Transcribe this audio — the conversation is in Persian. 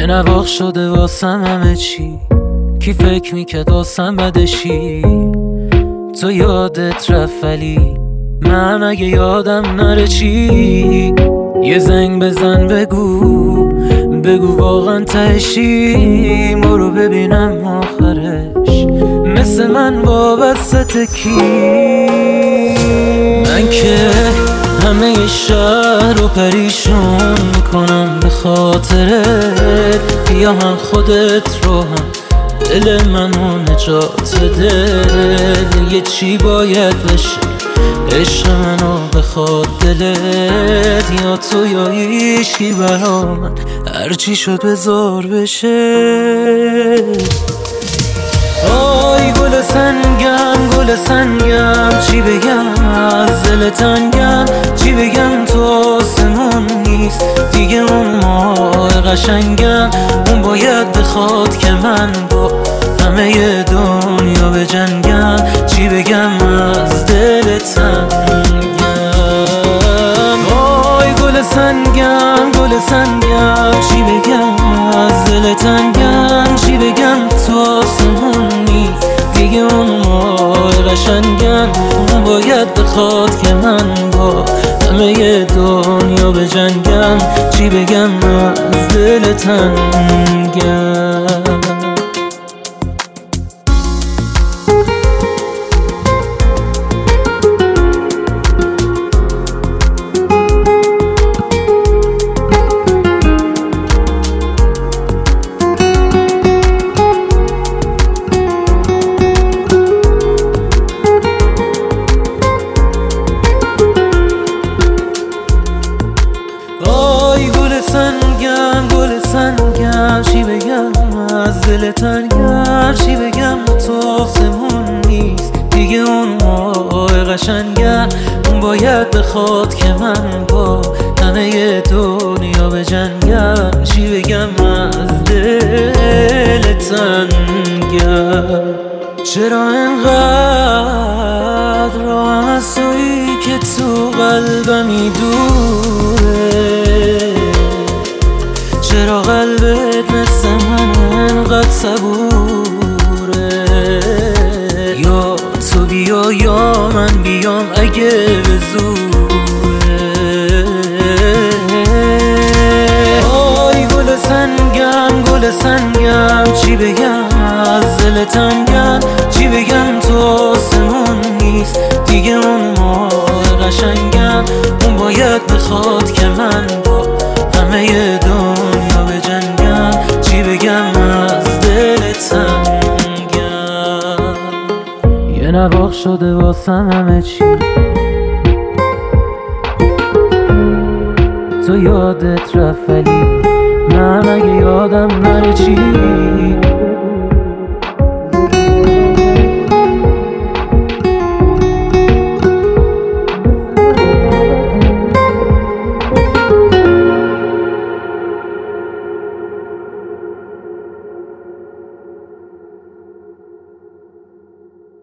یه نواخ شده واسم همه چی، کی فکر میکرد واسم بدشی. تو یادت رفت ولی من اگه یادم نره چی. یه زنگ بزن بگو واقعا تهشی. برو ببینم آخرش مثل من وابسته کی. من که همه شهر رو پریشون میکنم به خاطرت. بیا هم خودت رو هم دل منو نجات بده. یه چی باید بشه عشق منو بخواد دلت. یا تو یا هیچکی برا من، هرچی شد بذار بشه. آی گل سنگم چی بگم از دل تنگم. چی بگم تو آسمون نیست دیگه اون ماه قشنگم. اون باید بخواد که من با همه دنیا بجنگم. چی بگم از دل تنگم. آی گل سنگم چی بگم از دل تنگم. چی بگم تو آسمون نیست دیگه اون ماه قشنگم. اون باید بخواد که من با همه دنیا بجنگم. چی بگم از دل تنگم. گل سنگم چی بگم از دل تنگم. چی بگم تو آسمون نیست دیگه اون ماه قشنگم. اون باید بخواد که من با همه دنیا بجنگم. چی بگم از دل تنگم. چرا انقدر راهم از تویی که تو قلبمی دوره. چرا قلبت مثل من انقدر صبوره. یا تو بیا یا من بیام اگه به زوره. آی گل سنگم چی بگم از دل تنگم. چی بگم تو آسمون نیست دیگه اون ماه قشنگم. اون باید بخواد که من با همه دنیا بجنگم. چی بگم از دل تنگم. یه نواخ شده واسم همه چی، تو یادت رفت ولی من اگه یادم نره چی.